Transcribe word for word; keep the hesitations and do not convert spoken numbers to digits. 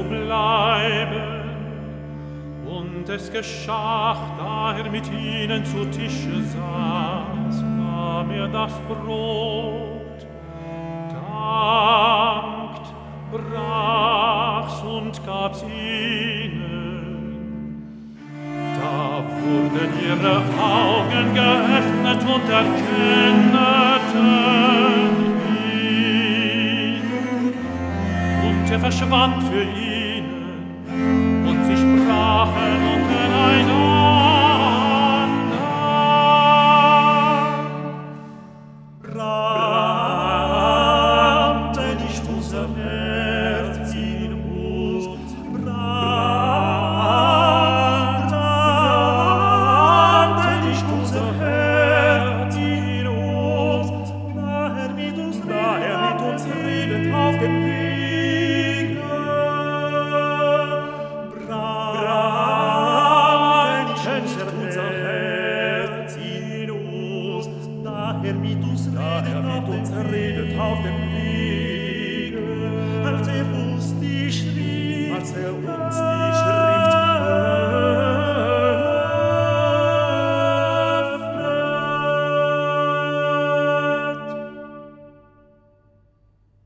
bleiben. Und es geschah, da er mit ihnen zu Tische saß, nahm er das Brot, dankt, brach's und gab's ihnen. Da wurden ihre Augen geöffnet und erkenneten ihn. Und er verschwand für ihnen, und sie sprachen untereinander. Brannte nicht unser Herz in uns, brannte nicht unser Herz in uns, da er mit uns, da er mit uns redet auf dem Wege. Er mit uns redet, auf, uns redet auf dem Wege, als er uns die schrift, als er uns die